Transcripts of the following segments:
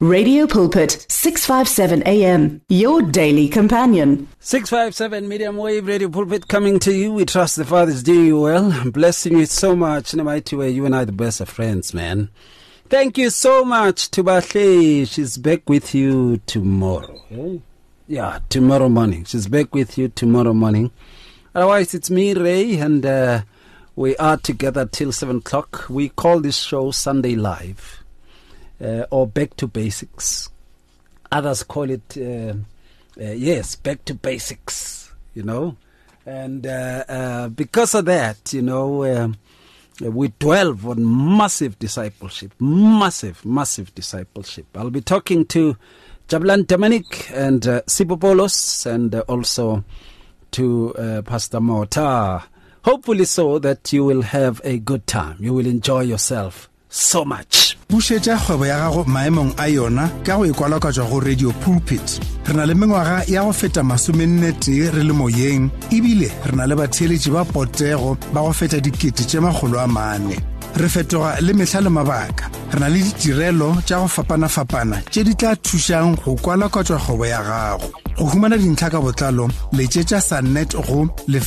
Radio Pulpit, 657 AM, your daily companion. 657 Medium Wave Radio Pulpit coming to you. We trust the Father is doing you well. I'm blessing you so much in a mighty way. You and I, the best of friends, man. Thank you so much to Bahle. She's back with you tomorrow. Eh? Yeah, tomorrow morning. She's back with you tomorrow morning. Otherwise, it's me, Ray, and we are together till 7 o'clock. We call this show Sunday Live. Or Back to Basics. Others call it, yes, Back to Basics, you know. And because of that, you know, we dwell on massive discipleship. Massive discipleship. I'll be talking to Jabulan Dominic and Sipho Polos and also to Pastor Mota. Hopefully so that you will have a good time. You will enjoy yourself so much. Bušetša kgwebo ya gago maemong a yona ka go ikwalakatšwa go Radio Pulpit. Re na le mengwaga ya go feta 40 re le moyeng, ebile re na le batheeletši ba potego ba go feta 400,000. Re fetoga le mehla le mabaka. Re na le ditirelo tša go fapana tše di tla thušang go kwalakatšwa kgwebo ya gago. Go humana dintlha ka botlalo letšetša Sunnet go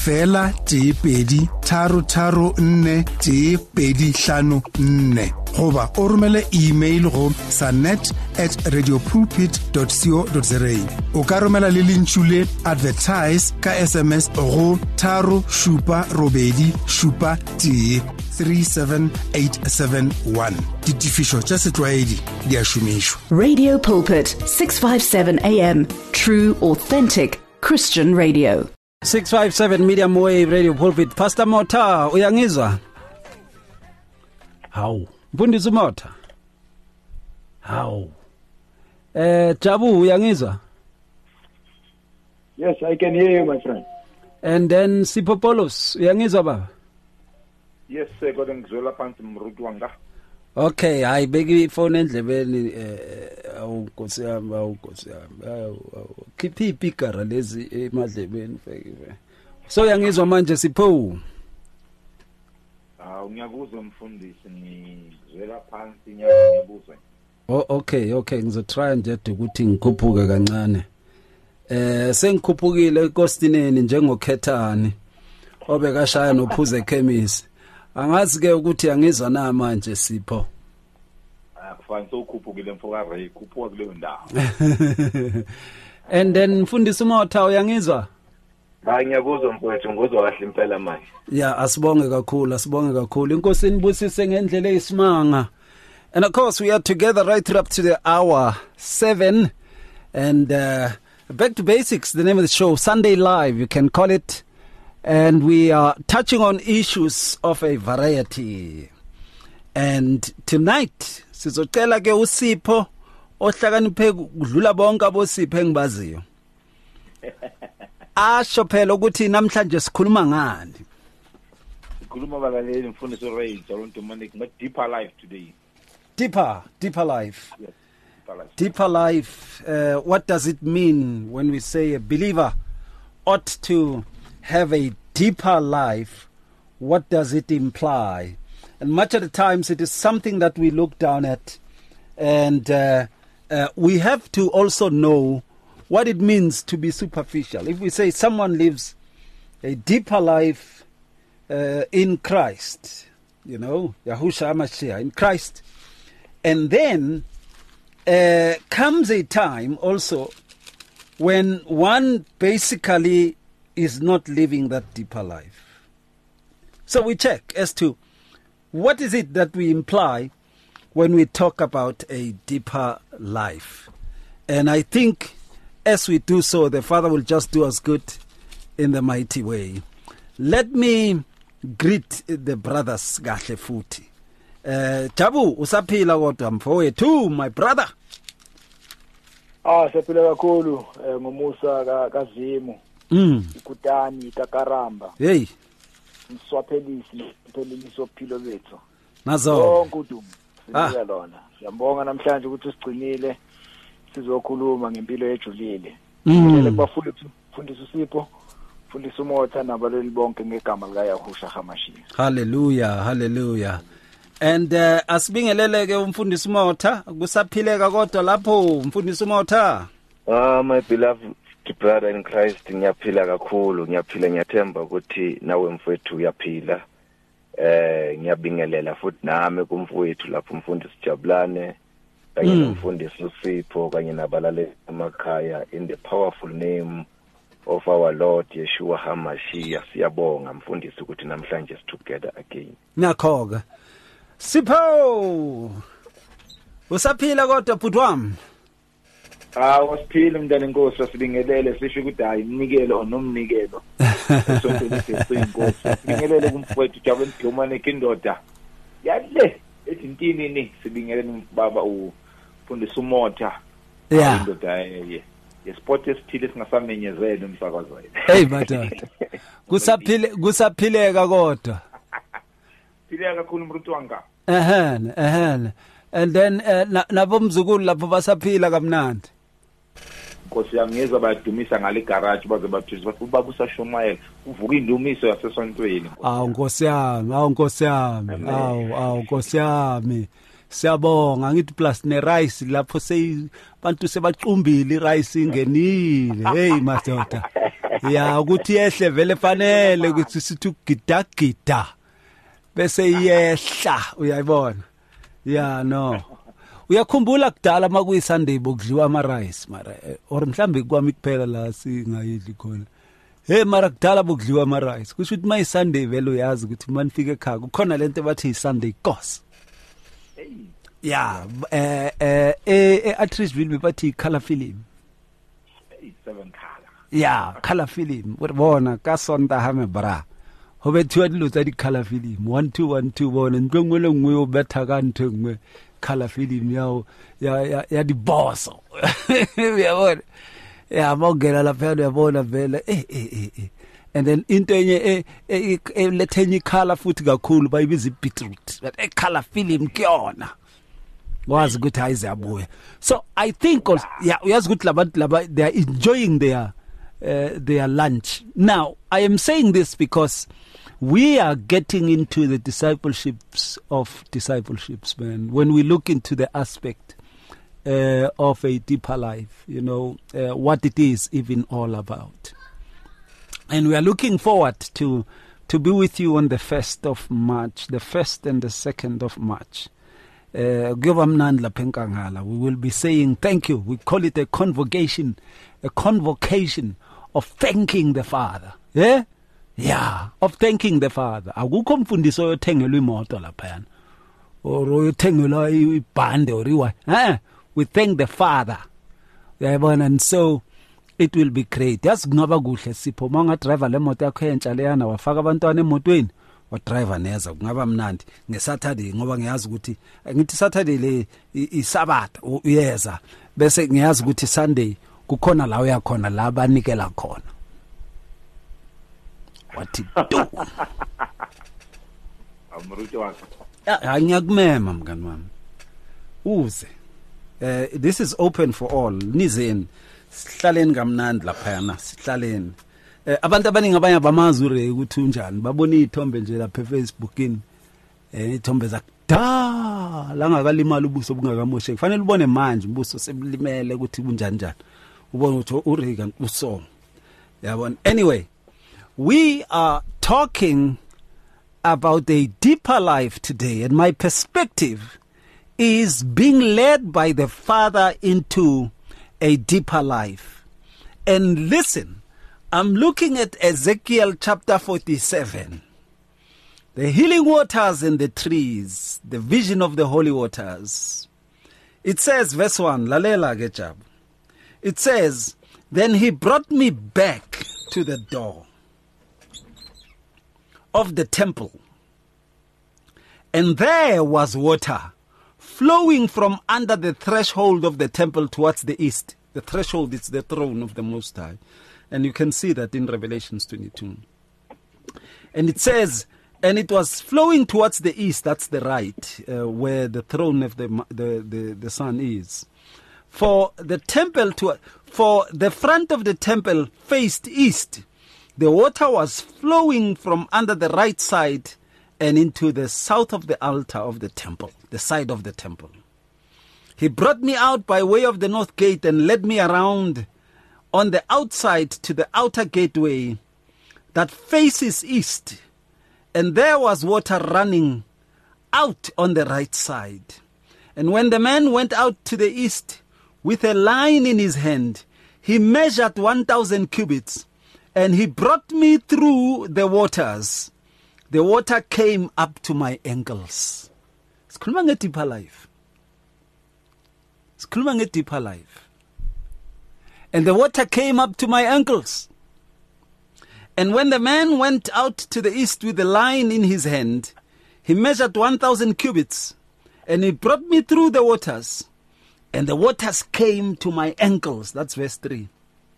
033434125 goba o romele email go sunnet@radiopulpit.co.za. o ka romela le lentšhule advertise ka SMS go 37871 37871. Ditifišo tša setlwaedi di a šomišwa. Radio Pulpit, 657 AM, true, authentic Christian radio. 657 Medium Wave Radio Pulpit. Pastor Mota, uyangizwa? Hawu. Mfundisi Mota. Hawu. Jabu, uyangizwa? Yes, I can hear you, my friend. And then Sipho Polos, uyangizwa baba? Yes, kodwa ngizwela phansi mrutu wanga. Okay, hayi beki ifone endlebeni awuNkosi yami. Khiphi ipikara lezi emadlebeni feke. So uyangizwa manje Sipho? Ngiyakuzwa mfundisi, ngizwela phansi ngiyabuzwa. Oh okay, ngizotry nje ukuthi ngikhuphuke kancane. Sengikhuphukile ekostineni njengokhethani obekashaya nophuze ekhemisi. Angazi ke ukuthi angizwa na manje Sipho. Akufanele ukhuphukile mfoka Ray, khuphuka kuleyo ndawo. And then mfundisi Mota uyangizwa? Hayi ngiyakuzwa mfowethu, ngizwa kahle impela manje. Yeah, asibonge kakhulu. Inkosi inibusise ngendlela eyisimanga. And of course we are together right up to the hour 7 and Back to Basics, the name of the show, Sunday Live you can call it. And we are touching on issues of a variety. And tonight, sizocela ke uSipho ohlakaniphe kudlula bonke abosipho engibaziyo. Asho phela ukuthi namhlanje sikhuluma ngani. Sikhuluma balaleli mfundisi Ray, Jabulan Dominic, deeper life today. Deeper life. Yes, deeper life. What does it mean when we say a believer ought to have a deeper life? What does it imply? And much of the times it is something that we look down at, and we have to also know what it means to be superficial. If we say someone lives a deeper life in Christ, you know, Yahushua HaMashiach, in Christ, and then comes a time also when one basically is not living that deeper life. So we check as to what is it that we imply when we talk about a deeper life. And I think as we do so, the Father will just do us good in the mighty way. Let me greet the brothers kahle futhi. Jabu usaphila kodwa mfowethu, my brother. Siyaphila kakhulu ngomusa kaZimu. Ikutani kaKaramba. Hey. Mswaphelisi ophilo bethu. Nazo. Bonke udumo. Sibonga lona. Siyabonga namhlanje ukuthi usigcinile sizokhuluma ngempilo ejulile. Ngicela kubafundisi uSipho, fundisa uMotha nabaleli bonke ngegama lika Yahushua HaMashiach. Hallelujah. And asibingelele ke umfundisi Motha kusaphileka kodwa lapho umfundisi Motha. My beloved brother in Christ, ngiyaphila kakhulu, ngiyathemba ukuthi nawe mfowethu uyaphila. Ngiyabingelela futhi nami kumfowethu lapho umfundisi Jabulane kanye nomfundisi uSipho kanye nabalale emakhaya in the powerful name of our Lord Yeshua HaMashiach. Siyabonga mfundisi ukuthi namhlanje together again. Ngiyakhoka. Sipho. Usaphila kodwa bhuti wami? Wasiphila mntana inkosi, asibingelele sisho ukuthi hayi umnikelo nomnikelo. Sontolise inkosi. Sibingelele kumfowethu Jabulane Dlomane kindoda. Yalle ezintini ni sibingelele baba umfundisi Motha. Yeah. Indoda yesport esithile singasamenyezela umsakazweni. Hey madoda. Kusaphileka kodwa. Phileka kakhulu mrutu wanga. And then nabo mzukulu lapho basaphila kamnandi. Nkosi yami ngeza bayadumisa ngale garage baze bathuza bathi ubaba usashomayela uvuka indumiso yasesontweni. Nkosi yami. Siyabonga ngithi plus ne rice lapho abantu sebacumbile rice ingenile. Hey madoda. Ya ukuthi yehle vele fanele ukuthi sithi ugidagida. Bese yehla uyayibona. Yeah no. Uyakhumbula kudala makuyi Sunday bokudliwa ama rice mara or mhlambe kwami kuphela la singayidli khona. Hey mara kudala bokudliwa ama rice. Kusho ukuthi mayi Sunday vele uyazi ukuthi manifike ekhaya kukhona lento bathi Sunday course. Yeah Atteridgeville bathi color film. 7 color. Yeah, color film. Bona ka sonta ha me bra. Ho bethiwa dilo tsa di color film 1212 bona ntongwele ngwe o betha ka ntongwe color film ya di boss. Uyabona? Yeah, mogela la phela uyabona vele and then into enye lethenye color futhi kakhulu bayibiza beetroot but color film kuyona. Was good eyes abuya. So I think also, yeah, uyazi ukuthi labantu they are enjoying their lunch. Now, I am saying this because we are getting into the discipleships, man. When we look into the aspect of a deeper life, what it is even all about. And we are looking forward to be with you on the 1st of March, the 1st and the 2nd of March. We will be saying thank you. We call it a convocation of thanking the Father. Yeah, of thanking the Father. Akukho mfundisi oyothengelwa imoto lapha or oyothengelwa ibhande or iwa. We thank the Father. And so it will be great. Yas kungaba kuhle Sipho manga driver le moto yakho entsha leyana wafaka abantwana emotweni wa driver neza kungaba mnandi ngeSaturday ngoba ngiyazi ukuthi ngithi Saturday le isabatha uyeza bese ngiyazi ukuthi Sunday kukhona la uyakhona la banikela khona. What it do? Amruti wakho. Ngiyakumema mngani wami. Uze. This is open for all. Nizeni sihlaleni kamnandi lapha yana sihlaleni. Abantu abaningi abanye abamazure ukuthi unjani babona izithombe nje lapha eFacebookini izithombe zakudala ngakalimala ubuso bungakamosheki kufanele ubone manje ubuso sebulimele ukuthi bunjani njani ubone ukuthi uRiga usong yabona. Anyway, we are talking about a deeper life today, and my perspective is being led by the Father into a deeper life. And listen, I'm looking at Ezekiel chapter 47. The healing waters and the trees, the vision of the holy waters. It says, verse 1, Lalela Gechab. It says, then he brought me back to the door of the temple. And there was water flowing from under the threshold of the temple towards the east. The threshold is the throne of the Most High. And you can see that in Revelation 22. And it says, and it was flowing towards the east, that's the right, where the throne of the sun is. For the front of the temple faced east. The water was flowing from under the right side and into the south of the altar of the temple, the side of the temple. He brought me out by way of the north gate and led me around on the outside to the outer gateway that faces east, and there was water running out on the right side. And when the man went out to the east with a line in his hand, he measured 1,000 cubits, and he brought me through the waters. The water came up to my ankles. Sikhuluma nge-deeper life. Sikhuluma nge-deeper life. And the water came up to my ankles. And when the man went out to the east with the line in his hand, he measured 1,000 cubits, and he brought me through the waters, and the waters came to my ankles. That's verse 3.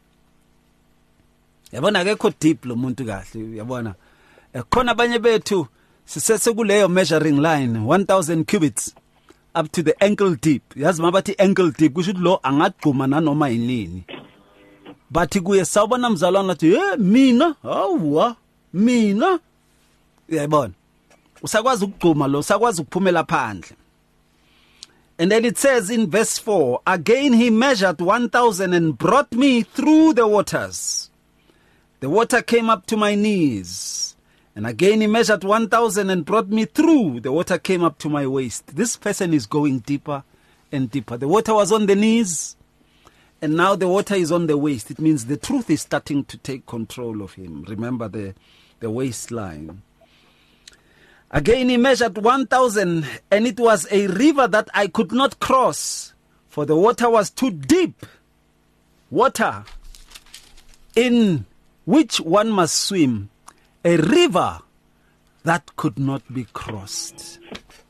Yabona akekho deep lo muntu kahle, yabona. Khona abanye bethu sisese kuleyo measuring line 1,000 cubits up to the ankle deep. Yazi mabathi ankle deep kusho ukuthi lo angadguma nanoma yini. Bathi kuye sawubona mzalwana athi mina awwa mina yabona usakwazi ukugcuma lo usakwazi ukuphumela phandle. And then it says in verse 4, again he measured 1,000 and brought me through the waters. The water came up to my knees. And again he measured 1,000 and brought me through. The water came up to my waist. This person is going deeper and deeper. The water was on the knees, and now the water is on the waist. It means the truth is starting to take control of him. Remember the waistline. Again he measured 1,000, and it was a river that I could not cross, for the water was too deep. Water in which one must swim. A river that could not be crossed.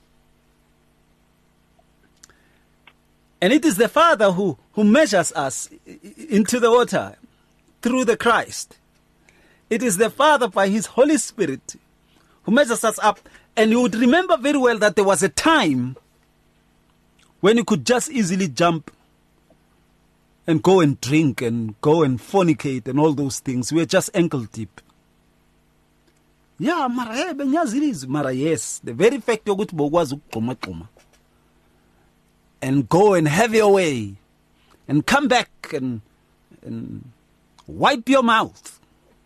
And it is the Father who measures us into the water through the Christ. It is the Father by his Holy Spirit who measures us up. And you would remember very well that there was a time when you could just easily jump and go and drink and go and fornicate and all those things. We were just ankle deep. Yeah, mara yes, the very fact yokuthi bokwazi ukugquma and go and have your way and come back and wipe your mouth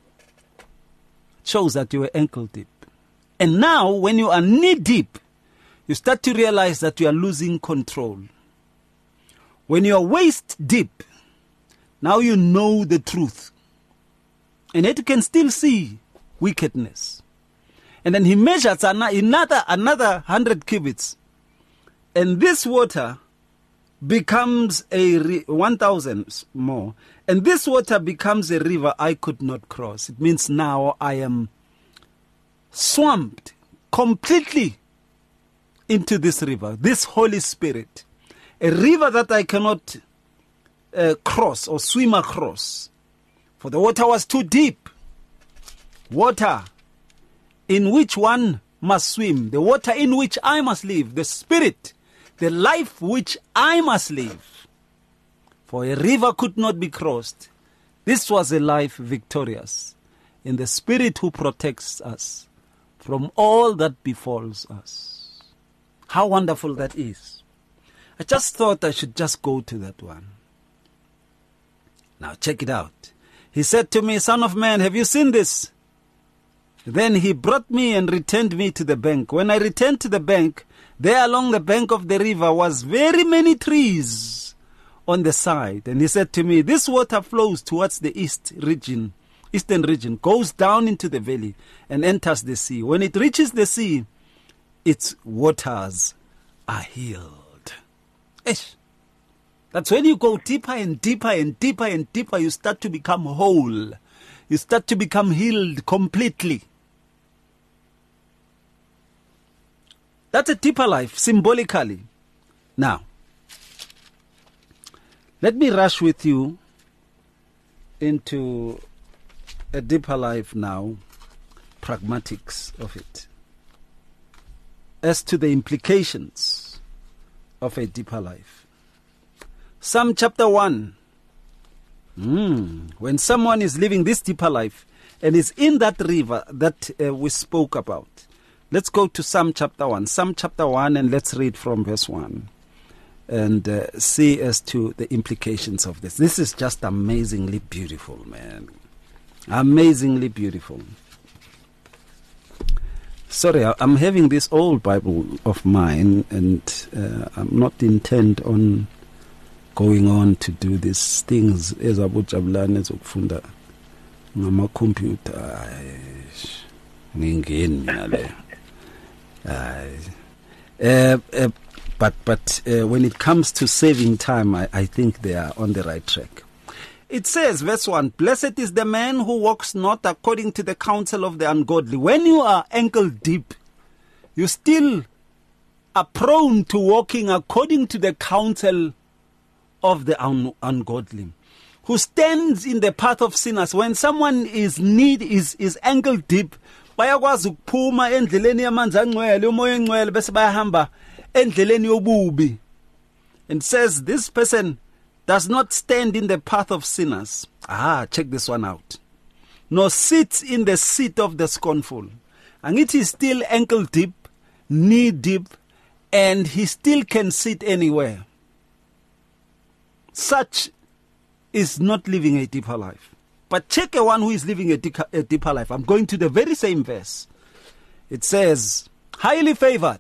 shows that you were ankle deep. And now when you are knee deep, you start to realize that you are losing control. When you are waist deep, now you know the truth, and yet you can still see wickedness. And then he measures another 100 cubits, and this water becomes 1,000 more, and this water becomes a river I could not cross. It means now I am swamped completely into this river, this Holy Spirit, a river that I cannot cross or swim across, for the water was too deep. Water in which one must swim, the water in which I must live, the Spirit, the life which I must live. For a river could not be crossed. This was a life victorious in the Spirit who protects us from all that befalls us. How wonderful that is. I just thought I should just go to that one. Now check it out. He said to me, Son of man, have you seen this? Then he brought me and returned me to the bank. When I returned to the bank, there along the bank of the river was very many trees on the side. And he said to me, this water flows towards the eastern region, goes down into the valley and enters the sea. When it reaches the sea, its waters are healed. Ish. That's when you go deeper and deeper and deeper and deeper, you start to become whole. You start to become healed completely. That's a deeper life, symbolically. Now, let me rush with you into a deeper life now, pragmatics of it. As to the implications of a deeper life. Psalm chapter 1. When someone is living this deeper life and is in that river that we spoke about, Let's go to Psalm chapter 1. Psalm chapter 1, and let's read from verse 1 and see as to the implications of this. This is just amazingly beautiful, man. Amazingly beautiful. Sorry, I'm having this old Bible of mine, and I'm not intent on going on to do these things as abujabulane zokufunda ngama computer. Ngingeni mina le. But when it comes to saving time, I think they are on the right track. It says, verse 1, blessed is the man who walks not according to the counsel of the ungodly. When you are ankle deep, you still are prone to walking according to the counsel of the ungodly. Who stands in the path of sinners. When someone is ankle deep, bayakwazi ukuphuma endleleni yamanzi angcwele, umoya engcwele bese bayahamba endleleni yobubi. And says this person does not stand in the path of sinners. Check this one out. Nor sits in the seat of the scornful. And it is still ankle deep, knee deep, and he still can sit anywhere. Such is not living a deeper life. But check a one who is living a deeper life. I'm going to the very same verse. It says, highly favored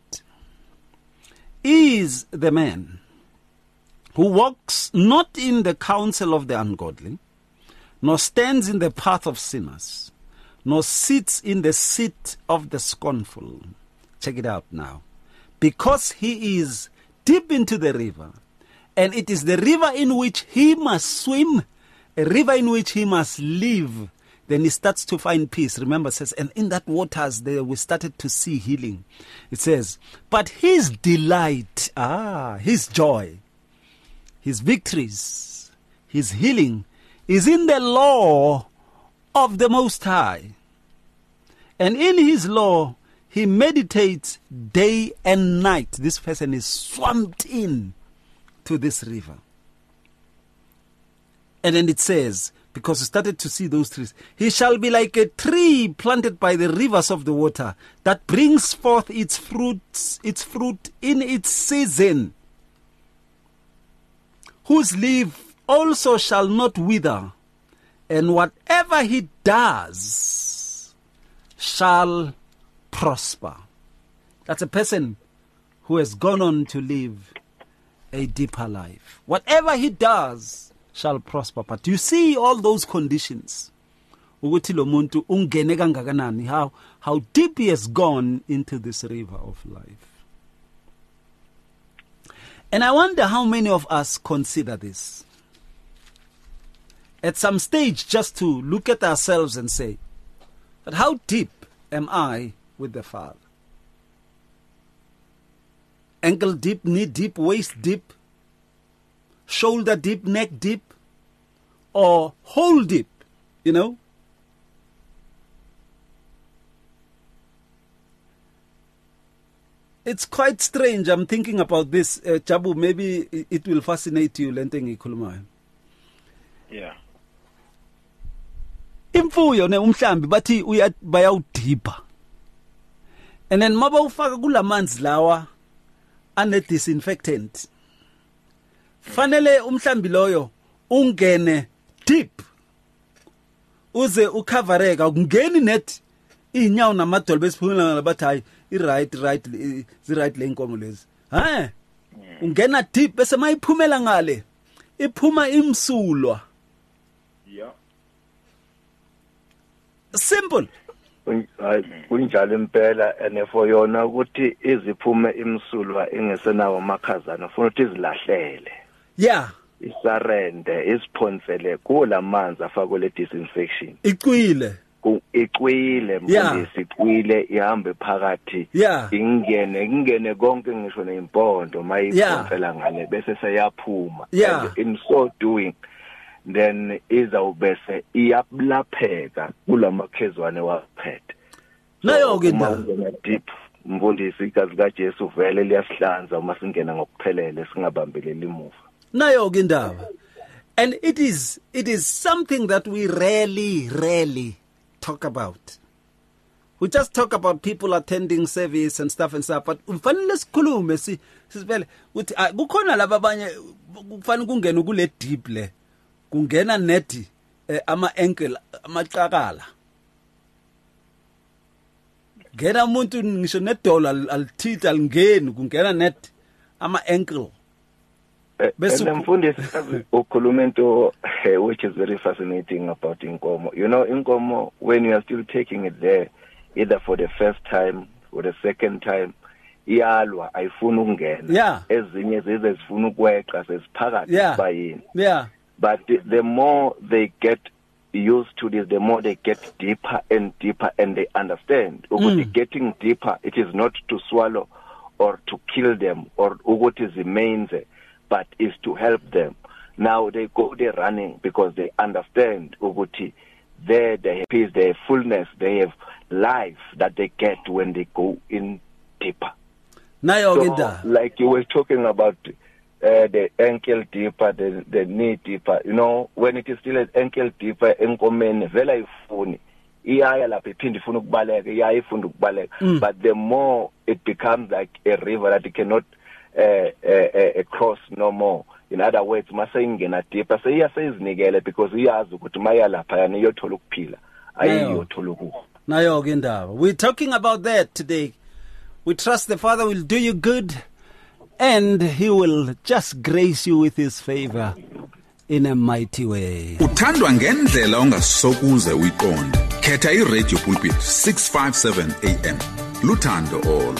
is the man who walks not in the counsel of the ungodly, nor stands in the path of sinners, nor sits in the seat of the scornful. Check it out now. Because he is deep into the river, and it is the river in which he must swim, a river in which he must live, then he starts to find peace. Remember, it says, and in that waters there we started to see healing. It says, but his delight, his joy, his victories, his healing is in the law of the Most High. And in his law, he meditates day and night. This person is swamped in to this river. And then it says, because we started to see those trees, he shall be like a tree planted by the rivers of the water that brings forth its fruit in its season, whose leaf also shall not wither, and whatever he does shall prosper. That's a person who has gone on to live a deeper life. Whatever he does shall prosper. But you see all those conditions. Ukuthi lo muntu ungene kangakanani, how deep he has gone into this river of life. And I wonder how many of us consider this. At some stage, just to look at ourselves and say, but how deep am I with the Father? Ankle deep, knee deep, waist deep, shoulder deep, neck deep, or hole deep, you know? It's quite strange. I'm thinking about this. Jabu, maybe it will fascinate you. Yeah. Imfuyo ne umhlambi bathi bayawudipha. And then maba ufaka kulamanzi lawa ane disinfectant. Fanele umhlambi loyo ungene deep. Uze ukhavareka ungeni net inyawo namadolo besiphumula labathi hayi right le inkomo lezi. Ungena deep bese mayiphumela ngale. Iphuma imsulwa. Yeah. Simple. Kunjalo impela and for yona ukuthi iziphume imsulwa engesenawo amakhazana ufuna ukuthi izilahlele. Yeah. Isarende isiphonsele kulamanzi afakwe le disinfection. Iqwile mfundisi iqwile ihambe phakathi ingene konke ngisho neimpondo mayiphonsela ngale bese seyaphuma. And in so doing then izawubese iyablapheka kulamakhezwane waphethe nayo ke deep mfundisi igazi kaJesu vele liyasihlanza uma singena ngokuphelele singabambeleli imuva nayo ke indaba. And it is something that we rarely talk about. we just talk about people attending service and stuff, but ufanele sikhulume sivele uthi kukhona laba abanye kufanele kungena kule deep le kungena net ama ankle amaqakala ngena umuntu ngisho $1 alithitha alingeni kungena net ama ankle bese mfundisi ukhuluma into which is very fascinating about inkomo. You know, inkomo, when you are still taking it there, either for the first time or the second time, iyalwa ayifuna ukungena ezinye zize zifuna ukweqa sesiphakathi sibayini. But the more they get used to this, the more they get deeper and deeper, and they understand ukuthi getting deeper, it is not to swallow or to kill them or ukuthi zimenze, but is to help them. Now they go there running because they understand ukuthi there they have peace, they have fullness, they have life that they get when they go in deeper. So, like you were talking about the ankle deeper, the knee deeper, you know, when it is still an ankle deeper, enkomeni vela ifuni iyaya lapha iphinde ifuna ukubaleka iyaya ifuna ukubaleka, but the more it becomes like a river that it cannot cross no more. In other words, masayingena deeper seyiyasezinikele because iyazi ukuthi maya lapha yana iyothola ukuphila ayiyothola ukufa. Nayo ke indaba. We're talking about that today. We trust the Father will do you good and he will just grace you with his favor in a mighty way. Uthandwa ngendlela ongasokuze uyiqonde. Khetha iRadio Pulpit 657 AM. Luthando olo.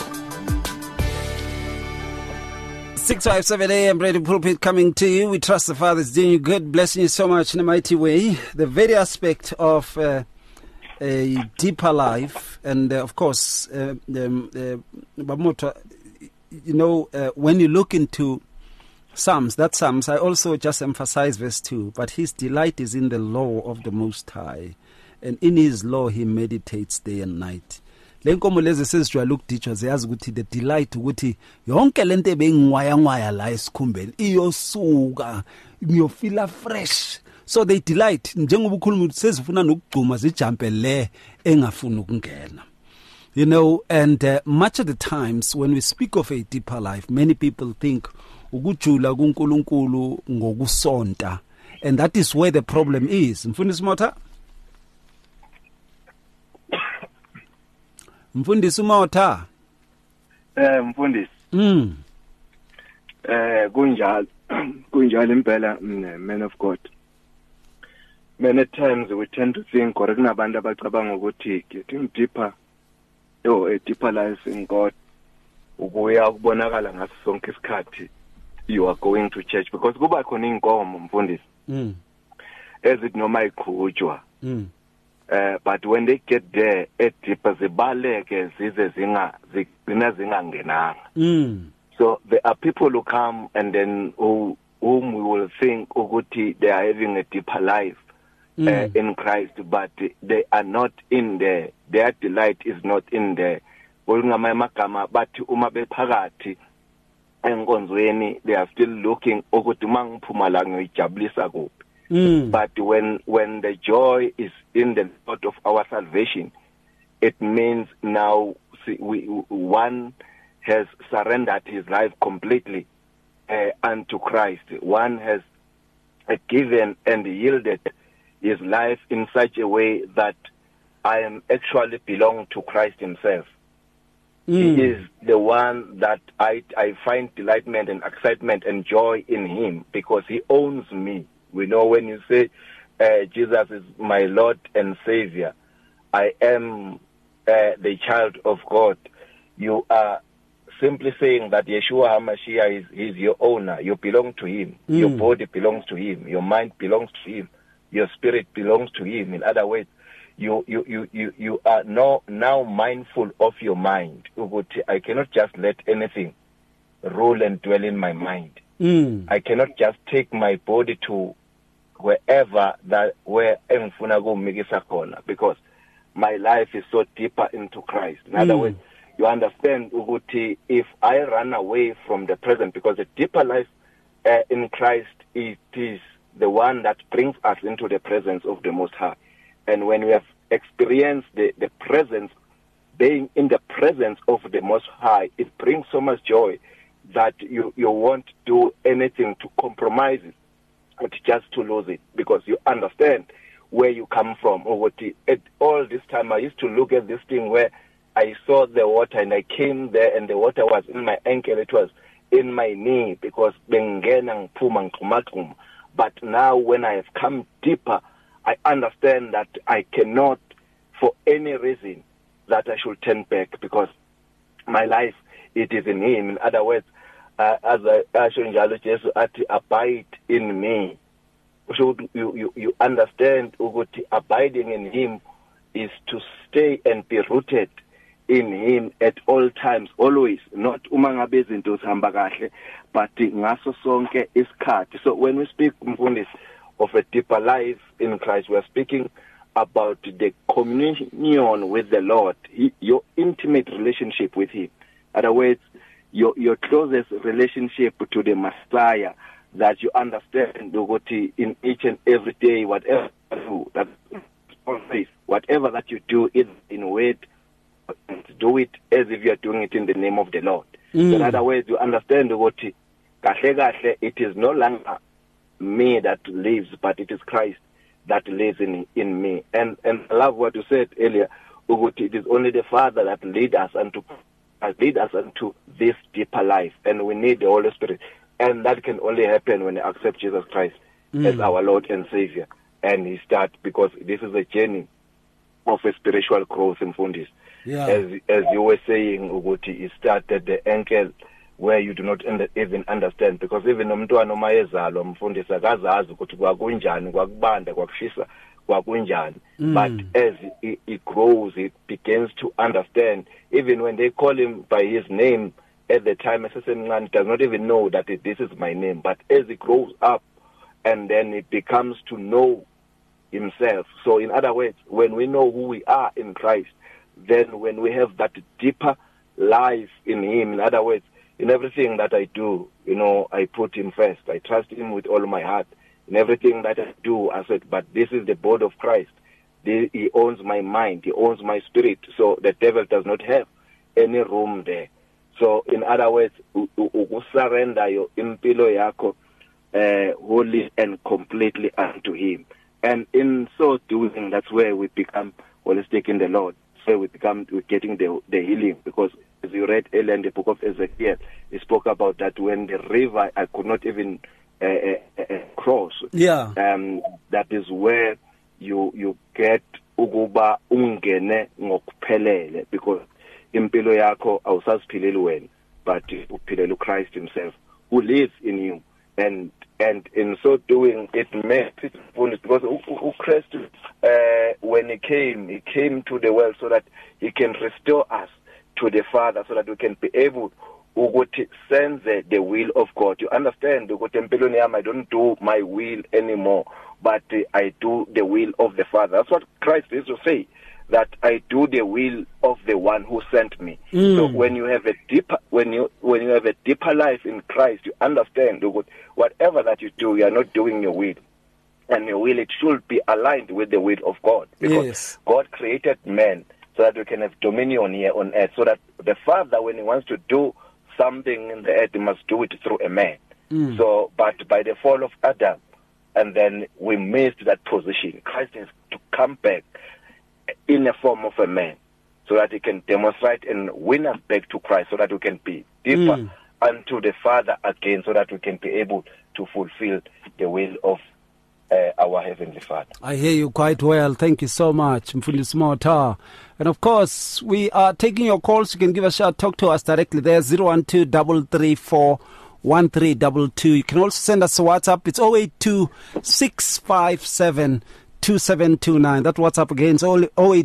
657 AM Radio Pulpit coming to you. We trust the Father is doing you good, blessing you so much in a mighty way. The very aspect of a deeper life, and of course, Bamoto, you know, when you look into Psalms, I also just emphasize verse 2, but his delight is in the law of the Most High, and in his law he meditates day and night. Lenkomo lezi sezijwayele ukuditshwa ziyazi ukuthi the delight ukuthi yonke lento ebengwaya la esikhumbeni iyosuka ngiyofila fresh, so they delight njengoba ukhuluma ukuthi sezifuna nokugcuma zijampe le engafuni ukungena. You know, and much of the times when we speak of a deeper life, many people think ukujula kuNkulunkulu ngokusonta, and that is where the problem is. Mfundisi Motha? Mfundisi Motha? Mfundisi. Kunjalo impela, man of God. Many times we tend to think or kunabantu abacabanga ukuthi getting deeper, a deeper life in God, ukuya ukubonakala ngaso sonke isikhathi you are going to church, because kuba khona inkomo mfundisi ezinoma iqhutshwa. But when they get there at deeper zibaleke zize zigcina zingangenanga. So there are people who come and then whom we will think ukuthi they are having a deeper life in Christ, but they are not in there. Their delight is not in there. But uma bephakathi enkonzweni, they are still looking ukuthi mangiphuma la ngiyijabulisa kuphi. But when the joy is in the thought of our salvation, it means now one has surrendered his life completely unto Christ. One has given and yielded his life in such a way that I am actually belong to Christ himself. He is the one that I find delightment and excitement and joy in him because he owns me. We know when you say Jesus is my Lord and Savior, I am the child of God, you are simply saying that Yeshua HaMashiach is your owner. You belong to him. Your body belongs to him. Your mind belongs to him. Your spirit belongs to him. In other words, you are now mindful of your mind. I cannot just let anything rule and dwell in my mind. I cannot just take my body to wherever where engifuna kumikisa khona, because my life is so deeper into Christ. In other words, you understand ukuthi if I run away from the present, because the deeper life in Christ, it is the one that brings us into the presence of the Most High. And when we have experienced the presence being in the presence of the Most High, it brings so much joy that you won't do anything to compromise it, but just to lose it, because you understand where you come from. Or what at all this time, I used to look at this thing where I saw the water and I came there and the water was in my ankle, it was in my knee, because but now when I have come deeper, I understand that I cannot, for any reason, that I should turn back, because my life, it is in Him. In other words, as I should abide in me. So you understand, abiding in Him is to stay and be rooted in Him at all times, always, not umangabe izinto zihamba kahle, but ngaso sonke isikhathi. So when we speak, mfundisi, of a deeper life in Christ, we are speaking about the communion with the Lord, your intimate relationship with Him. In other words, your closest relationship to the Messiah, that you understand in each and every day, whatever that you do in word, do it as if you are doing it in the name of the Lord. In other words, you understand it is no longer me that lives, but it is Christ that lives in me. And I love what you said earlier, it is only the Father that leads us into this deeper life, and we need the Holy Spirit. And that can only happen when we accept Jesus Christ as our Lord and Savior. And He starts, because this is a journey of a spiritual growth in Fundis. Yeah. As you were saying, Uguti, it started at the ankle where you do not even understand, because even umntwana uma ezalwa umfundisi akazazi ukuthi kwakunjani, kwakubanda, kwakushisa, kwakunjani. But as it grows, it begins to understand. Even when they call him by his name at the time, he does not even know that this is my name. But as he grows up, and then it becomes to know himself. So in other words, when we know who we are in Christ, then when we have that deeper life in Him, in other words, in everything that I do, I put Him first. I trust Him with all my heart. In everything that I do, I said, but this is the body of Christ. He owns my mind. He owns my spirit. So the devil does not have any room there. So in other words, surrender your impilo yako wholly and completely unto Him. And in so doing, that's where we become holistic in the Lord. So we're getting the healing, because as you read earlier in the book of Ezekiel, he spoke about that when the river I could not even cross. Yeah. That is where you get ukuba ungene ngokuphelele, because impilo yakho awusaziphileli wena, but uphilela Christ Himself who lives in you. And in so doing, it makes it fullness, because Christ, when He came to the world so that He can restore us to the Father, so that we can be able to sense the will of God. You understand? I don't do my will anymore, but I do the will of the Father. That's what Christ used to say, that I do the will of the one who sent me. So when you have a deeper, when you have a deeper life in Christ, you understand whatever that you do, you are not doing your will, and your will, it should be aligned with the will of God, because God created man so that we can have dominion here on earth, so that the Father, when He wants to do something in the earth, He must do it through a man. So, but by the fall of Adam, and then we missed that position. Christ has to come back in the form of a man, so that He can demonstrate and win us back to Christ, so that we can be deeper unto the Father again, so that we can be able to fulfill the will of our Heavenly Father. I hear you quite well. Thank you so much, Mfundisi Motha. And of course, we are taking your calls. You can give us a shout, talk to us directly there, 012-334-1322. You can also send us a WhatsApp. It's 082-657-2729. That WhatsApp again is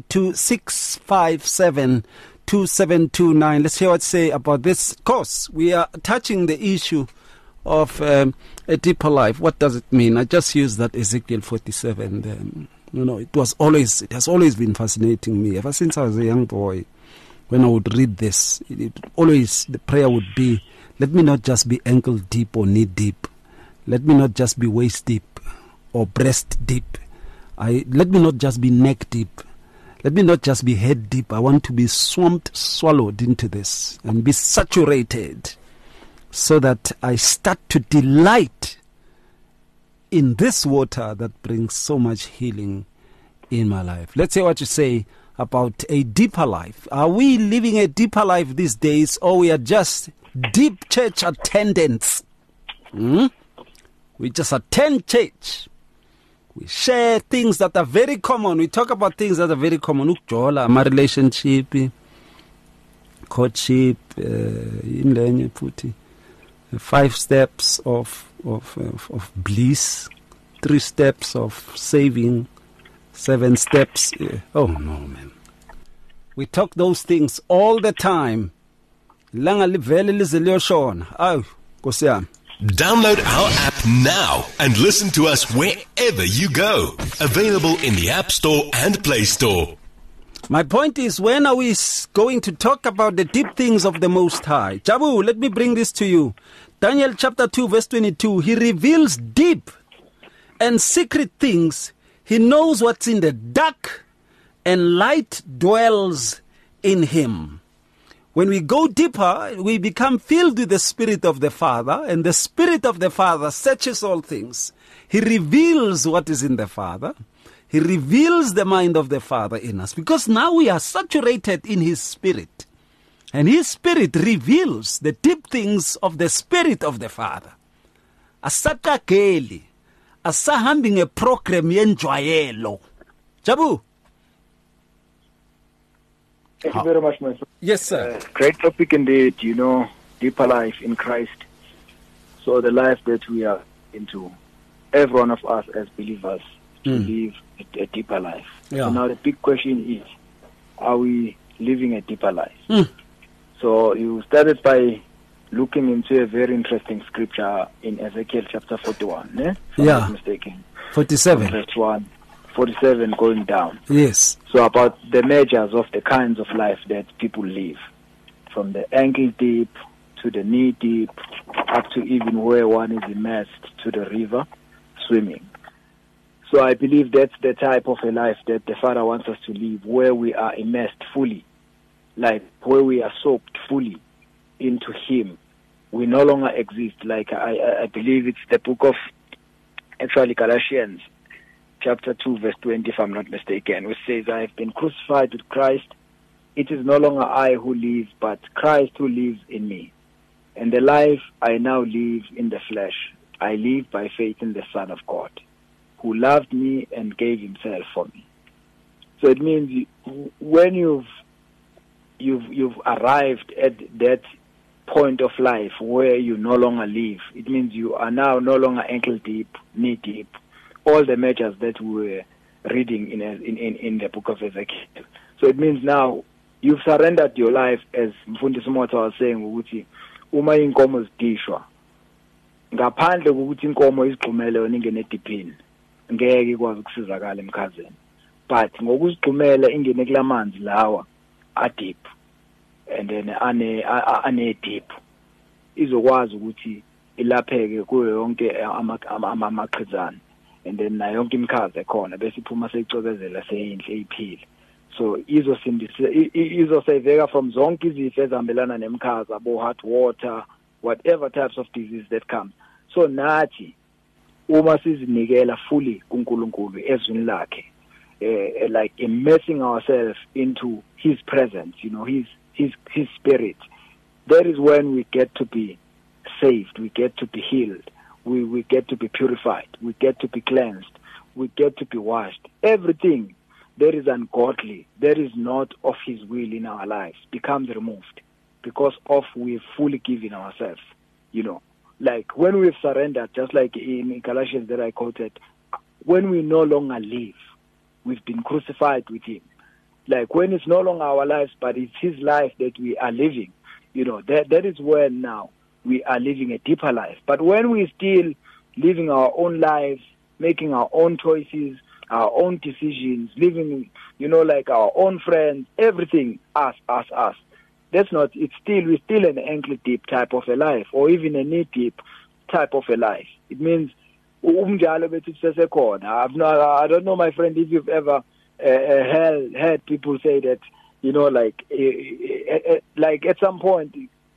082-657-2729. Let's hear what to say about this course. We are touching the issue of a deeper life. What does it mean? I just used that Ezekiel 47. It has always been fascinating me ever since I was a young boy. When I would read this, the prayer would be, let me not just be ankle deep or knee deep. Let me not just be waist deep or breast deep. Let me not just be neck deep. Let me not just be head deep. I want to be swamped, swallowed into this and be saturated so that I start to delight in this water that brings so much healing in my life. Let's hear what you say about a deeper life. Are we living a deeper life these days, or we are just deep church attendants? We just attend church. We share things that are very common. We talk about things that are very common. Ukjola, my relationship, courtship, 5 steps of bliss, 3 steps of saving, 7 steps. Oh no, man. We talk those things all the time. Download our app now and listen to us wherever you go. Available in the App Store and Play Store. My point is, when are we going to talk about the deep things of the Most High? Jabu, let me bring this to you. Daniel chapter 2 verse 22. He reveals deep and secret things. He knows what's in the dark, and light dwells in him. When we go deeper, we become filled with the Spirit of the Father, and the Spirit of the Father searches all things. He reveals what is in the Father. He reveals the mind of the Father in us, because now we are saturated in His Spirit. And His Spirit reveals the deep things of the Spirit of the Father. Asatakeli, asahambing a program yenjwayelo. Jabu. Thank you very much, my friend. Yes, sir. Great topic indeed, deeper life in Christ. So the life that we are into, every one of us as believers, to live a deeper life. Yeah. So now the big question is, are we living a deeper life? So you started by looking into a very interesting scripture in Ezekiel chapter 41, if I'm not mistaken. 47. Verse 1. 47 going down. Yes. So about the measures of the kinds of life that people live, from the ankle deep to the knee deep, up to even where one is immersed to the river swimming. So I believe that's the type of a life that the Father wants us to live, where we are immersed fully, like where we are soaked fully into Him. We no longer exist. Like I believe it's the book of Galatians chapter 2 verse 20, if I'm not mistaken, which says, I have been crucified with Christ. It is no longer I who live, but Christ who lives in me. And the life I now live in the flesh, I live by faith in the Son of God, who loved me and gave Himself for me. So it means when you've arrived at that point of life where you no longer live, it means you are now no longer ankle deep, knee deep, all the measures that we were reading in the book of Ezekiel. So it means now you've surrendered your life, as Mfundisi Motha was saying, ukuthi uma inkomo zidishwa ngaphandle kokuthi inkomo izigxumele yona ingene ediphini ngeke ikwazi ukusizakala emkhazeni, but ngokuzigxumela ingene kulamanzi lawa deep and then ane deep izokwazi ukuthi ilapheke kuyo yonke amaqhizana, and then nayo yonke imikhaza ekhona bese iphuma seyicobezela seyinhle iphile. So izosaveka from zonke izifo ezihambelana nemikhaza, bo hot water, whatever types of disease that come. So nathi uma sizinikela fully kuNkulunkulu ezwini lakhe, like immersing ourselves into His presence, His Spirit, that is when we get to be saved, we get to be healed, we get to be purified, we get to be cleansed, we get to be washed. Everything that is ungodly, that is not of His will in our lives, becomes removed because of we've fully given ourselves. Like when we've surrendered, just like in Galatians that I quoted, when we no longer live, we've been crucified with Him. Like when it's no longer our lives, but it's His life that we are living, that is when now we are living a deeper life. But when we're still living our own lives, making our own choices, our own decisions, living, like our own friends, everything, us. That's not, we're still an ankle deep type of a life, or even a knee deep type of a life. It means, I don't know, my friend, if you've ever heard people say that, you know, like at some point,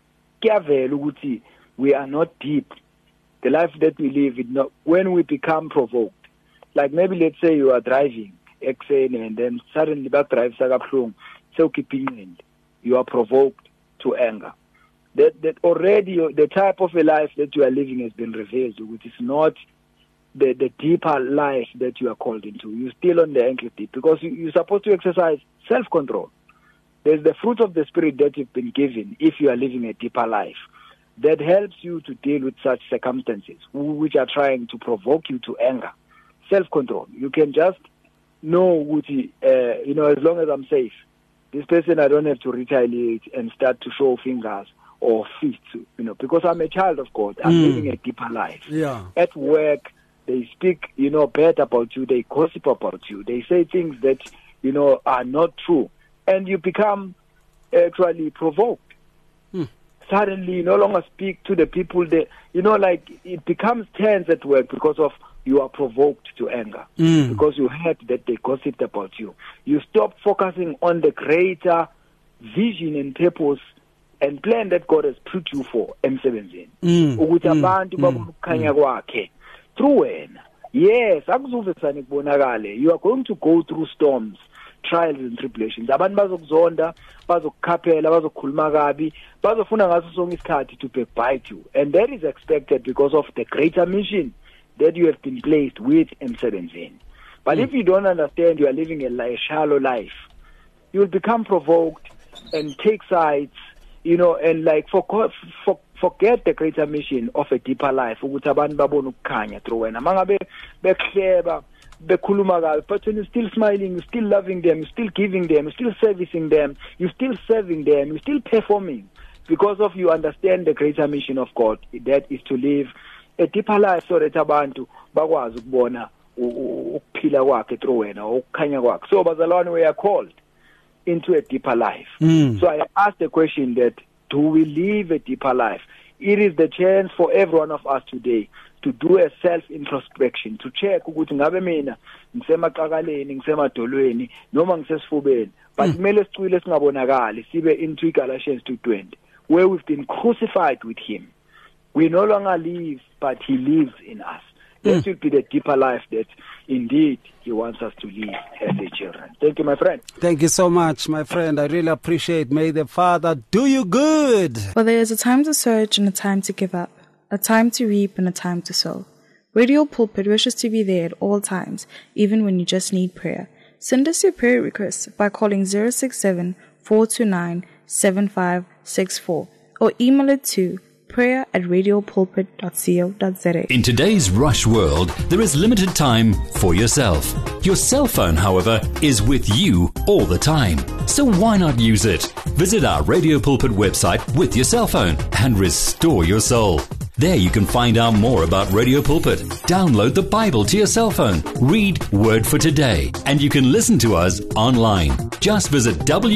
we are not deep. The life that we live, when we become provoked, like maybe let's say you are driving, and then suddenly back drive so keeping you are provoked to anger. That already the type of a life that you are living has been revealed, which is not the deeper life that you are called into. You're still on the ankle deep because you're supposed to exercise self-control. There's the fruit of the Spirit that you've been given if you are living a deeper life that helps you to deal with such circumstances which are trying to provoke you to anger. Self-control. You can just know, you know, as long as I'm safe, this person, I don't have to retaliate and start to show fingers or fists, you know, because I'm a child of God. I'm living a deeper life. Yeah. At work, they speak, you know, bad about you. They gossip about you. They say things that, you know, are not true. And you become actually provoked. Suddenly, you no longer speak to the people that, you know, like it becomes tense at work because of you are provoked to anger. Because you heard that they gossiped about you. You stop focusing on the greater vision and purpose and plan that God has put you for emsebenzini. Ukuthi abantu babukhanya kwakhe through wena. Yes, akuzuvesani kubonakale. You are going to go through storms, trials and tribulations. Abantu bazokuzonda, bazokukhaphela, bazokhuluma kabi, bazofuna ngaso sonke isikhathi to backbite you. And that is expected because of the greater mission that you have been placed with emsebenzini. But if you don't understand, you are living a shallow life, you will become provoked and take sides, you know, and like forget the greater mission of a deeper life. Ukuthi abantu babone ukukhanya through wena. Mangabe bekleba, bekhuluma kabi, but when you're still smiling, you're still loving them, you're still giving them, you're still servicing them, you're still serving them, you're still performing because of you understand the greater mission of God, that is to live a deeper life so that abantu bakwazi ukubona ukuphila kwakhe through wena, ukukhanya kwakhe. So bazalwane, we are called into a deeper life. So I asked the question that, do we live a deeper life? It is the chance for every one of us today to do a self-introspection, to check ukuthi ngabe mina ngisemaqakaleni, ngisemadolweni, noma ngisesifubeni, but kumele sicwile singabonakali, sibe into Galatians 2:20, where we've been crucified with him. We no longer live, but he lives in us. That should be the deeper life that indeed he wants us to live as a children. Thank you, my friend. Thank you so much, my friend. I really appreciate. May the Father do you good. Well, there is a time to search and a time to give up, a time to reap and a time to sow. Radio Pulpit wishes to be there at all times, even when you just need prayer. Send us your prayer requests by calling 067-429-7564 or email it to prayer@radiopulpit.co.za. In today's rush world, there is limited time for yourself. Your cell phone, however, is with you all the time. So why not use it? Visit our Radio Pulpit website with your cell phone and restore your soul. There you can find out more about Radio Pulpit. Download the Bible to your cell phone. Read Word for Today. And you can listen to us online. Just visit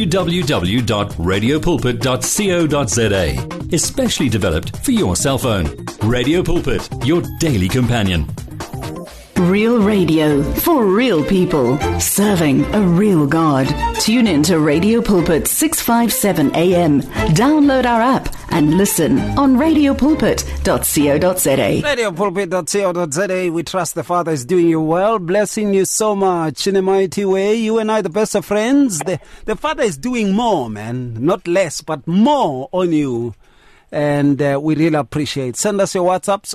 www.radiopulpit.co.za. Especially developed for your cell phone. Radio Pulpit, your daily companion. Real radio for real people, serving a real God. Tune in to Radio Pulpit 657 AM. Download our app and listen on radiopulpit.co.za. Radiopulpit.co.za. We trust the Father is doing you well, blessing you so much in a mighty way. You and I, the best of friends. The Father is doing more, man. Not less, but more on you. And we really appreciate. Send us your WhatsApps,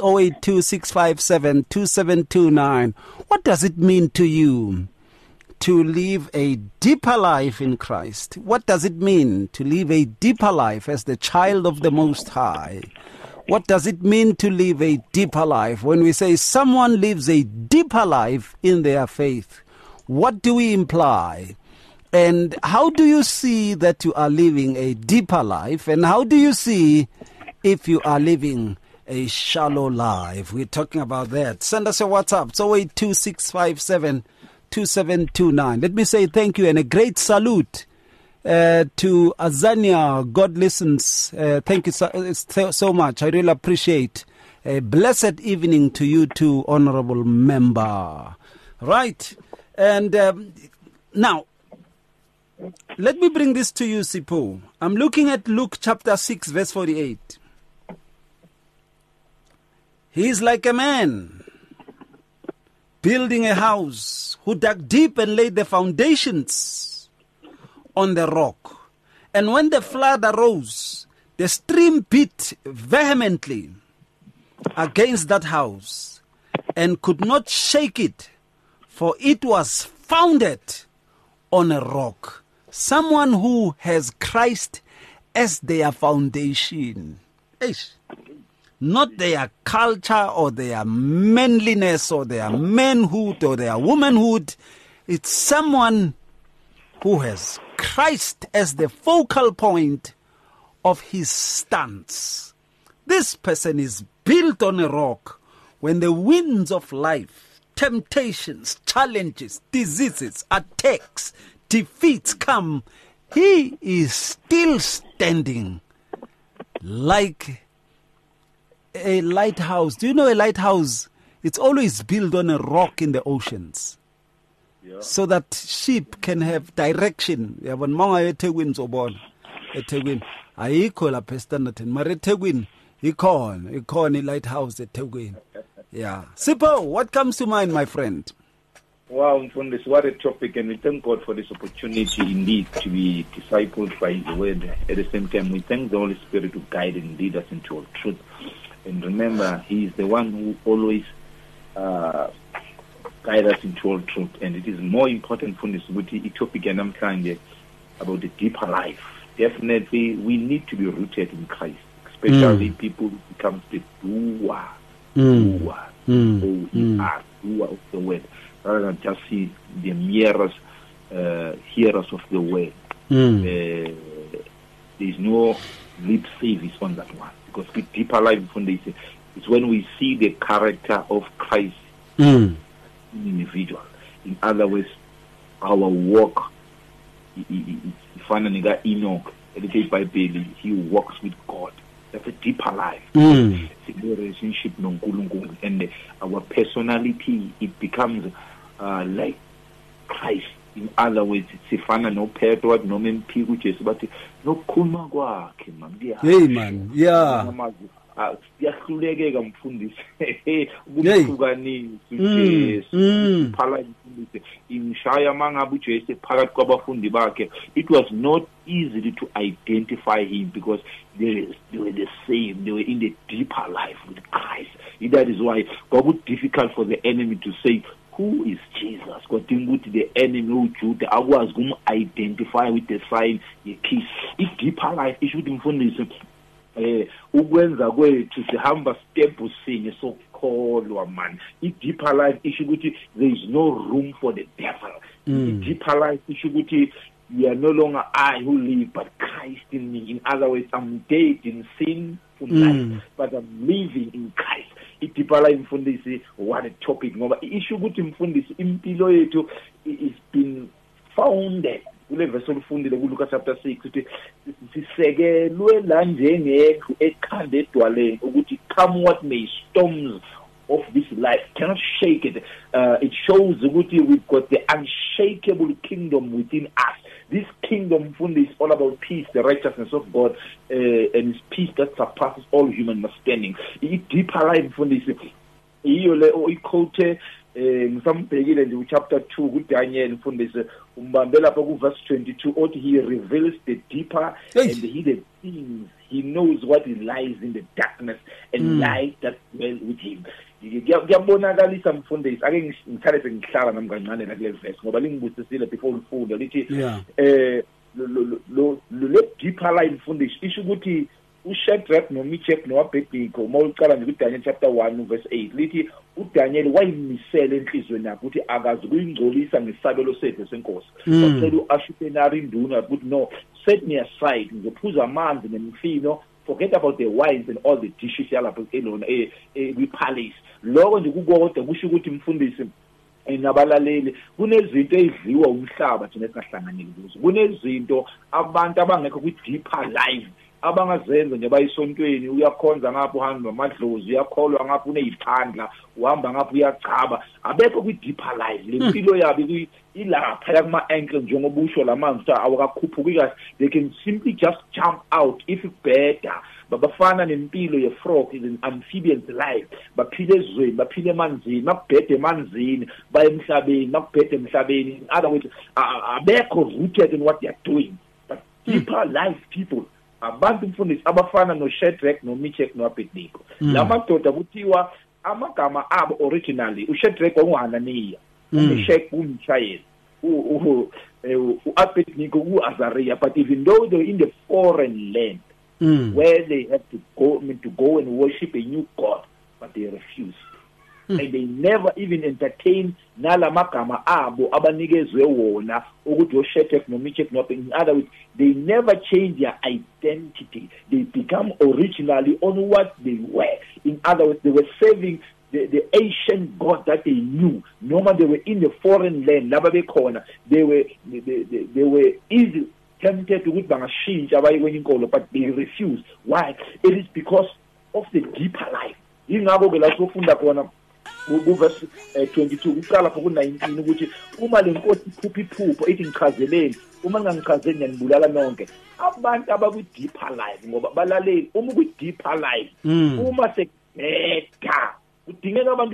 082-657-2729. What does it mean to you to live a deeper life in Christ? What does it mean to live a deeper life as the child of the Most High? What does it mean to live a deeper life? When we say someone lives a deeper life in their faith, what do we imply? And how do you see that you are living a deeper life? And how do you see if you are living a shallow life? We're talking about that. Send us your WhatsApp. It's 082-657-2729. Let me say thank you and a great salute to Azania. God listens. Thank you so much. I really appreciate. A blessed evening to you too, honorable member. Right. And Now, let me bring this to you, Sipho. I'm looking at Luke chapter 6, verse 48. He is like a man building a house who dug deep and laid the foundations on the rock. And when the flood arose, the stream beat vehemently against that house and could not shake it, for it was founded on a rock. Someone who has Christ as their foundation. Not their culture or their manliness or their manhood or their womanhood. It's someone who has Christ as the focal point of his stance. This person is built on a rock. When the winds of life, temptations, challenges, diseases, attacks, defeats come, he is still standing like a lighthouse. Do you know a lighthouse? It's always built on a rock in the oceans. Yeah. So that ship can have direction. Yabona manga eThekwini zobona. eThekwini ayikho lapha eStandard, mara eThekwini ikhona lighthouse eThekwini. Yeah. Sipho, what comes to mind, my friend? Wow, Mfundisi, what a topic, and we thank God for this opportunity indeed to be discipled by His word. At the same time, we thank the Holy Spirit to guide and lead us into all truth. And remember, He is the one who always guides us into all truth. And it is more important, Mfundisi, with the topic and I'm trying about the deeper life. Definitely, we need to be rooted in Christ, especially people who become the doer of the word, rather than just see the merest hearers of the word. There is no lip service on that one, because the deeper life foundation is when we see the character of Christ in individual. In other words, our walk. Enoch, he walks with God. That's a deeper life. It's a relationship, and our personality, it becomes like Christ. In other words, it's fana no Pedro, no mempi, which is but no kumagwa. Hey man, yeah. Yahlulekeka Mfundisi ukuhlukani uJesu phala imshaya mangabe uJesu phakathi kwabafundi bakhe. It was not easy to identify him because they were the same. They were in the deeper life with Christ. That is why it was difficult for the enemy to say who is Jesus. Because the enemy who Judah was going to identify with the sign the key. It's deeper life. It should Mfundisi ukwenza kwethu sihamba step usinye sokholwa man. I-deeper life isho ukuthi there is no room for the devil. I-deeper life isho ukuthi we are no longer I who live but Christ in me. In other words, I'm dead in sin for life, but I'm living in Christ. I-deeper life Mfundisi, what a topic ngoba isho ukuthi Mfundisi impilo yethu is been founded kule verse olufundile kuLuka chapter 6 ukuthi sisekelwe la njengendlu ekhanda edwaleni ukuthi come what may, storms of this life cannot shake it. It shows ukuthi we've got the unshakable kingdom within us. This kingdom is all about peace, the righteousness of God, and His peace that surpasses all human understanding. I-deeper life Mfundisi iyo le oyiquote ngisambhekile nje chapter 2 kuDaniel Mfundisi umbambe lapha ku verse 22 othi he reveals the deeper and the hidden things. He knows what lies in the darkness and light that dwell with him. Kuyabonakalisa Mfundisi ake ngithathe ngihlala nami kancane la kule verse ngoba lingibusisile before ulifunde lithi lo deeper life Mfundisi isho ukuthi uShadrach noMeshach noAbednego mawuqala nje kuDaniel chapter 1 verse 8 lithi uDaniel wayimisela enhlizweni yakhe ukuthi akazi kuyingcolisa ngesabelo sethu senkosi. Wacela uAshpenari induna ukuthi no, set me aside, ngizophuza amanzi nemifino, forget about the wines and all the dishes yalapho elona kwi-palace. Lokho nje kukodwa kusho ukuthi Mfundisi nabalaleli kunezinto ezidliwa umhlaba thina singahlanganyeli kuzo. Kunezinto abantu abangekho kwi-deeper life abangazenza nje bayisontweni uyakhonza ngapho uhamba amadlozi uyakholwa ngapho uneziphandla uhamba ngapho uyachaba abekho kwi deeper life lempilo yabo ilapha yakuma ankle njengoba usho lamanzi awakakhuphuki kahle they can simply just jump out if better babafana nempilo ye frog is an amphibian life baphile ezweni baphile emanzini makubhede emanzini baye emhlabeni makubhede emhlabeni in other words abekho rooted in what they are doing but deeper life people abantu mfundisi abafana no Shadrach no Meshach no Abednego lamadoda kuthiwa amagama abo originally uShadrach unguHananiya uMeshach uMishayeli uAbednego uAzariah but even though they were in the foreign land where they had to go and worship a new god but they refused and they never even entertained nalamagama abo abanikezwe wona ukuthi uShadrach noMeshach no in other words they never changed their identity they become originally on what they were in other words they were serving the ancient god that they knew noma they were in the foreign land laba bekhona they were easy tempted ukuthi bangashintsha abaye kwenye inkolo but they refused why it is because of the deeper life ingakho ke la sofunda khona verse 22 uqala ku 19 ukuthi uma lenkosi iphupha iphupho ithi ngichazeleni uma ngangichazeli ngiyanibulala nonke abantu abaku deeper life ngoba balaleli uma ku deeper life uma sekubheka kudingeka abantu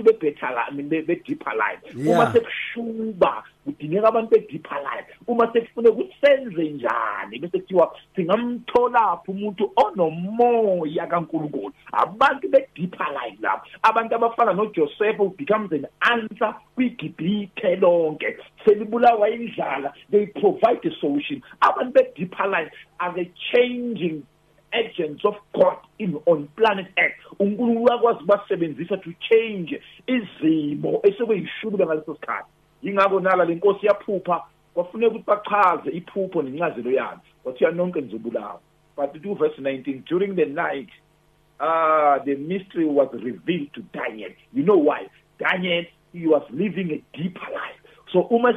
be deeper life uma sekushuba kudingeka abantu be deeper life uma sekufuna ukuthi senze njani bese kuthiwa singamthola phi umuntu onomoya kaNkulunkulu abantu be deeper life lapho abantu abafana noJoseph who becomes an answer kwiGibhithe lonke selibulawa indlala they provide a solution abantu be deeper life are the changing agents of God on planet Earth uNkulunkulu akwazi basebenzisa to change izimo esekuyishulu ngaleso sikhathi ingakho nala lenkosi yaphupha kwafuneka ukuthi bachaze iphupho nencazelo yalo wathi yanonke nizobulawa but 2 verse 19 during the night the mystery was revealed to Daniel you know why Daniel he was living a deeper life so uma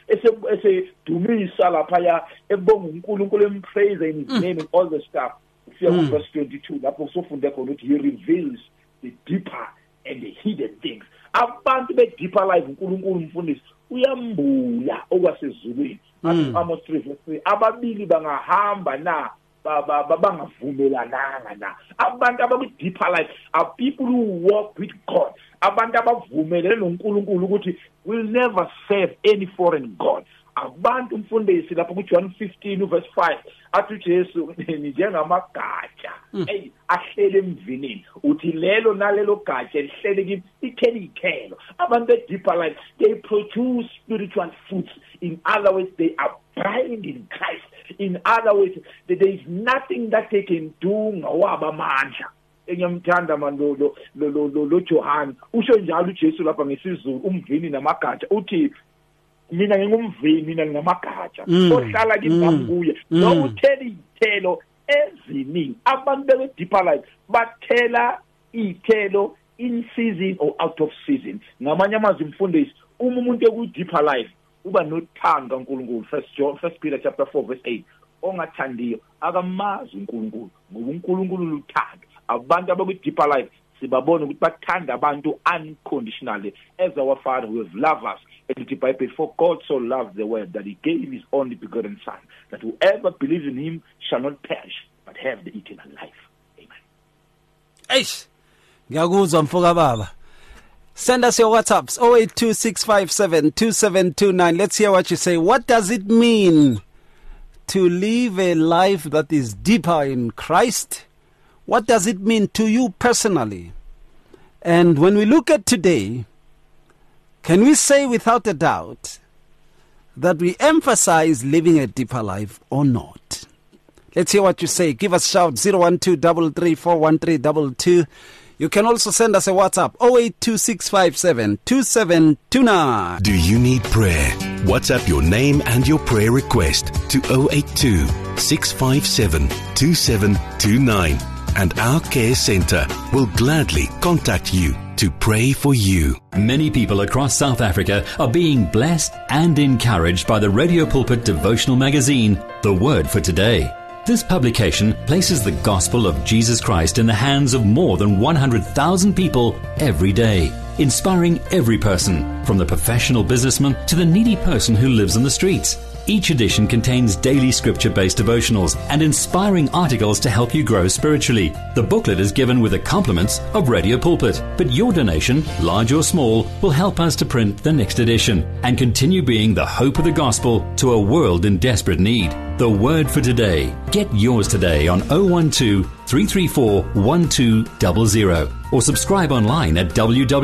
ese dumisa lapha ya ebonga uNkulunkulu empraise in his name and all the stuff verse 22 lapho sofunde khona ukuthi he reveals the deeper and the hidden things abantu be deeper life uNkulunkulu mfundisi uyambula okwasezulwini Amos 3:3 ababili bangahamba na bangavumelananga na abantu abaku deeper life are people who walk with God abantu abavumelene noNkulunkulu ukuthi will never serve any foreign god abantu mfundisi lapho ku John 15 verse 5 athi Jesu njengamagatsha ahlele emvinini uthi lelo nalelo gatsha lihlele kimi itheli ithelo abantu be deeper life they produce spiritual fruits in other words they are abide in Christ in other words there is nothing that they can do ngawaba amandla engiyamthanda manje lo John usho njalo uJesu lapha ngesizulu umvini namagatsha uthi mina ngingumvini mina nginamagatsha ohlala kimi lo uthela izithelo eziningi abantu be deeper life bathela izithelo in season or out of season ngamanye amazwi mfundisi umuntu eku deeper life uba nothando kaNkulunkulu 1 Peter chapter 4 verse 8 ongathandiyo akamazi uNkulunkulu ngoba uNkulunkulu luthando abantu abaku deeper life sibabona ukuthi bathanda abantu unconditionally as our Father who has loved us and the Bible for God so loved the world that he gave his only begotten son that whoever believes in him shall not perish but have the eternal life. Amen. Ngiyakuzwa mfoka baba. Send us your WhatsApps 0826572729. Let's hear what you say. What does it mean to live a life that is deeper in Christ? What does it mean to you personally? And when we look at today, can we say without a doubt that we emphasize living a deeper life or not? Let's hear what you say. Give us a shout 012-334-1322. You can also send us a WhatsApp 0826572729. Do you need prayer? WhatsApp your name and your prayer request to 082-657-2729 and our care center will gladly contact you to pray for you. Many people across South Africa are being blessed and encouraged by the Radio Pulpit devotional magazine, The Word for Today. This publication places the gospel of Jesus Christ in the hands of more than 100,000 people every day, inspiring every person, from the professional businessman to the needy person who lives on the streets. Each edition contains daily scripture-based devotionals and inspiring articles to help you grow spiritually. The booklet is given with the compliments of Radio Pulpit, but your donation, large or small, will help us to print the next edition and continue being the hope of the gospel to a world in desperate need. The Word for Today. Get yours today on 012-334-1200 or subscribe online at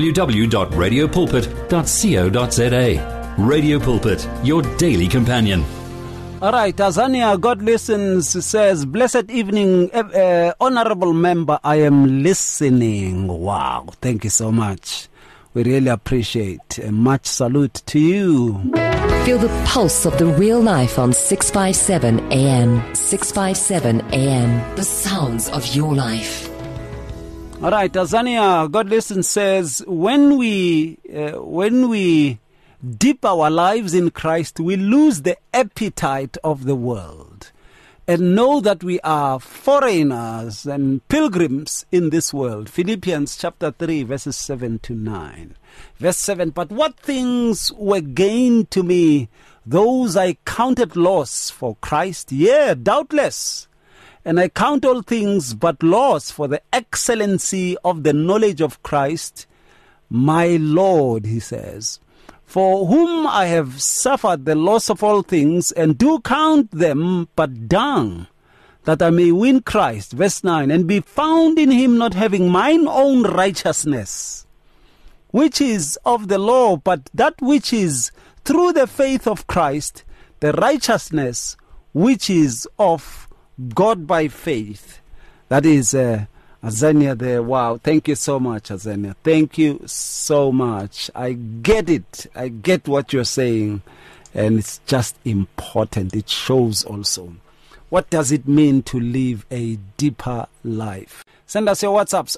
www.radiopulpit.co.za. Radio Pulpit, your daily companion. All right, Azania, God Listens says, blessed evening, honorable member, I am listening. Wow, thank you so much. We really appreciate. Much salute to you. Feel the pulse of the real life on 657 AM. 657 AM, the sounds of your life. All right, Azania, God Listens says, when we dip our lives in Christ, we lose the appetite of the world and know that we are foreigners and pilgrims in this world. Philippians chapter 3, verses 7 to 9. Verse 7, but what things were gained to me, those I counted loss for Christ, yea, doubtless. And I count all things but loss for the excellency of the knowledge of Christ, my Lord, he says, for whom I have suffered the loss of all things, and do count them but dung, that I may win Christ. Verse 9, and be found in him, not having mine own righteousness, which is of the law, but that which is through the faith of Christ, the righteousness which is of God by faith. That is Azania there. Wow. Thank you so much, Azania. Thank you so much. I get it. I get what you're saying. And it's just important. It shows also. What does it mean to live a deeper life? Send us your WhatsApps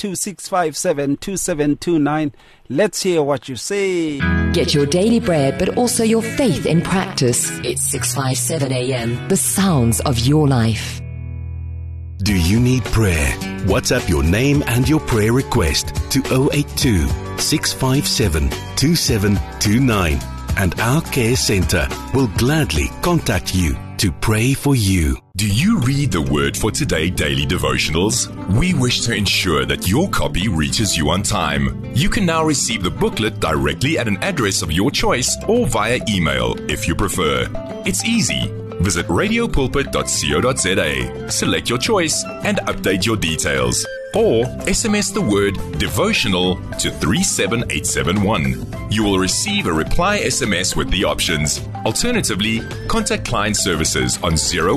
0826572729. Let's hear what you say. Get your daily bread, but also your faith in practice. It's 657 AM, the sounds of your life. Do you need prayer? WhatsApp your name and your prayer request to 082 657 2729 and our care center will gladly contact you to pray for you. Do you read the Word for Today daily devotionals? We wish to ensure that your copy reaches you on time. You can now receive the booklet directly at an address of your choice or via email if you prefer. It's easy. Visit radiopulpit.co.za, select your choice and update your details. Or SMS the word devotional to 37871. You will receive a reply SMS with the options. Alternatively, contact client services on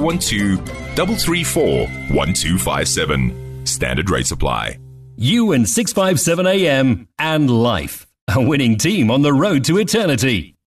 012-334-1257. Standard rates apply. You and 657 AM and life. A winning team on the road to eternity.